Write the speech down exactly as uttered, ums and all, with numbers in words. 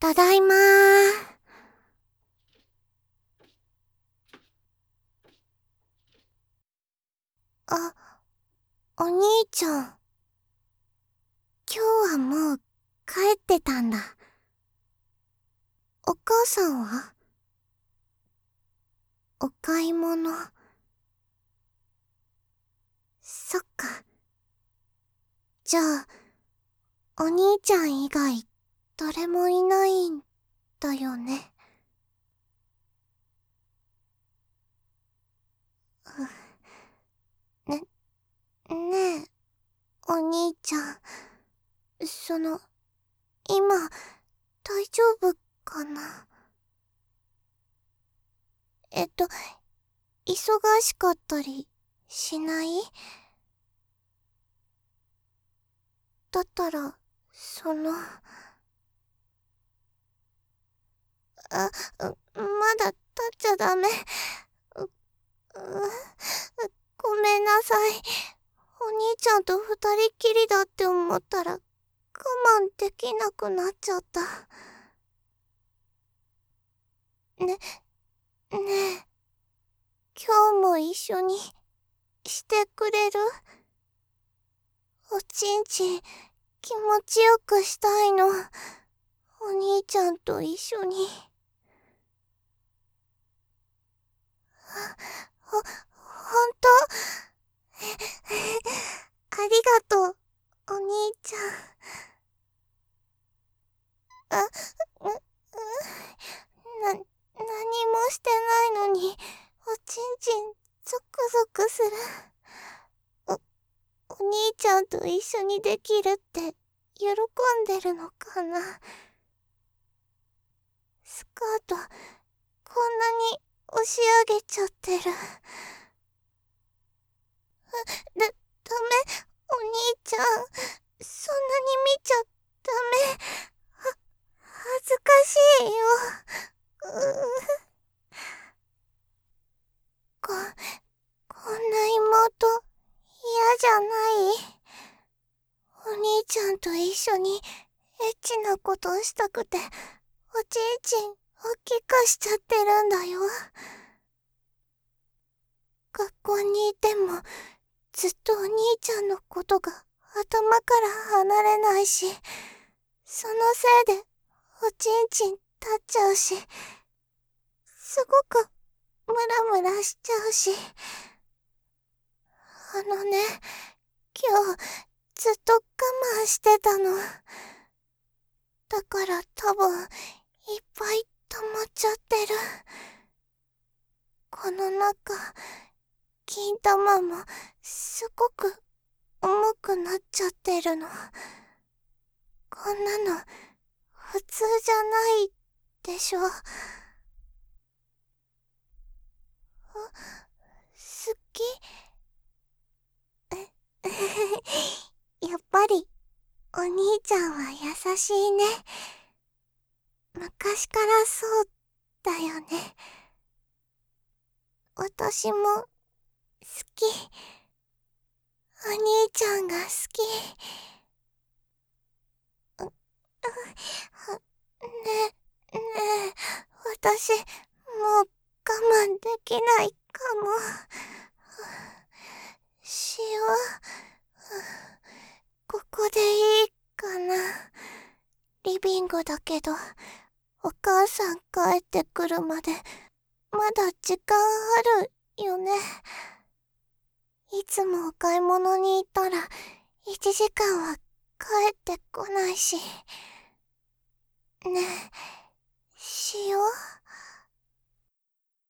ただいまー。あ、お兄ちゃん。今日はもう帰ってたんだ。お母さんは？お買い物。そっか。じゃあ、お兄ちゃん以外誰もいないんだよね。ね、ねえ、お兄ちゃん。その、今、大丈夫かな？えっと、忙しかったりしない？だったら、その、あ、まだ立っちゃダメ。う、う、ごめんなさい。お兄ちゃんと二人きりだって思ったら我慢できなくなっちゃった。ね、ねえ、今日も一緒にしてくれる？おちんちん気持ちよくしたいの。お兄ちゃんと一緒に。ほ、ほんと？ありがとう、お兄ちゃん。あ、う、う、な、何もしてないのに、おちんちんゾクゾクする。お、お兄ちゃんと一緒にできるって喜んでるのかな。スカート、こんなに押し上げちゃってる。だ、ダメ、お兄ちゃん。そんなに見ちゃダメ。は、恥ずかしいよ。うこ、こんな妹、嫌じゃない？お兄ちゃんと一緒にエッチなことしたくて、おちんちん大きくしちゃってるんだよ。学校にいても、ずっとお兄ちゃんのことが頭から離れないし、そのせいでおちんちん立っちゃうし、すごくムラムラしちゃうし。あのね、今日ずっと我慢してたの。だから多分いっぱい溜まっちゃってる。この中、金玉もすごく重くなっちゃってるの。こんなの普通じゃないでしょ。好き？やっぱりお兄ちゃんは優しいね。昔からそうだよね。私も好き。お兄ちゃんが好き。う、う、は、ね、ねえ、私、もう我慢できないかも。しよう。ここでいいかな。リビングだけど、お母さん帰ってくるまで、まだ時間あるよね。いつもお買い物に行ったら、いちじかんは帰ってこないし。ね